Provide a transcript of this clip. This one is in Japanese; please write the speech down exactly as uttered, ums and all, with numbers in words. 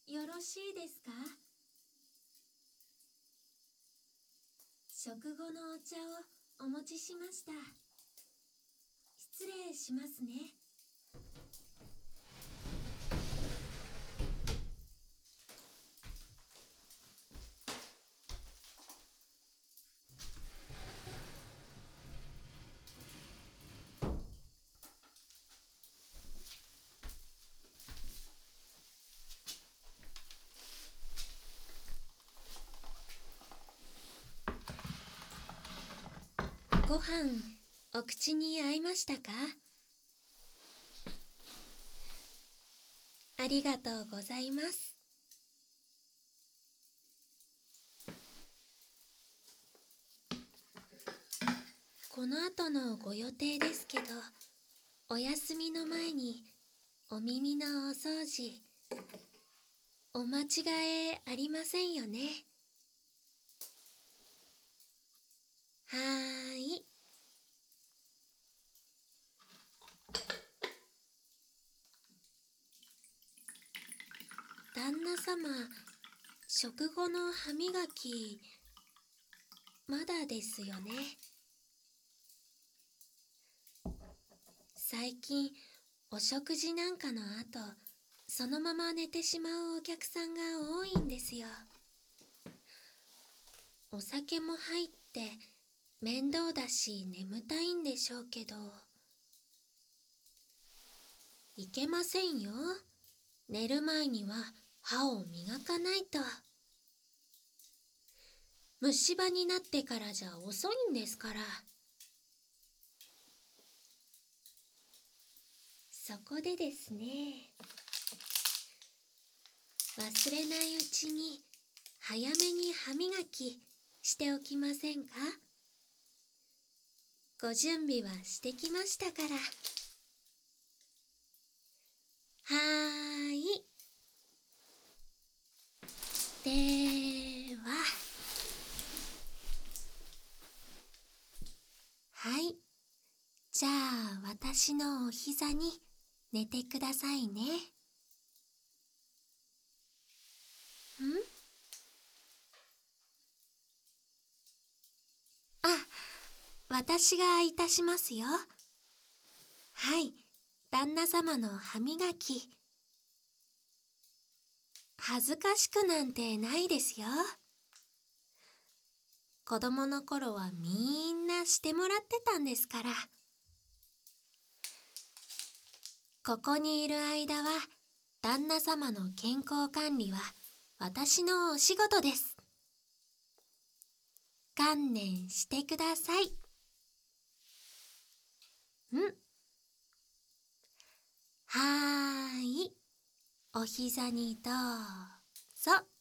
よろしいですか？食後のお茶をお持ちしました。失礼しますね。ご飯お口に合いましたか？ありがとうございます。この後のご予定ですけど、お休みの前にお耳のお掃除、お間違えありませんよね。はーい。旦那様、食後の歯磨き、まだですよね。最近、お食事なんかの後、そのまま寝てしまうお客さんが多いんですよ。お酒も入って面倒だし眠たいんでしょうけど、いけませんよ。寝る前には歯を磨かないと。虫歯になってからじゃ遅いんですから。そこでですね、忘れないうちに早めに歯磨きしておきませんか？ご準備はしてきましたから。はーい。では、はい。じゃあ私のお膝に寝てくださいね。ん？あ、私がいたしますよ。はい、旦那様の歯磨き。恥ずかしくなんてないですよ。子供の頃はみんなしてもらってたんですから。ここにいる間は、旦那様の健康管理は私のお仕事です。観念してください。ん？はーい。お膝にどうぞ。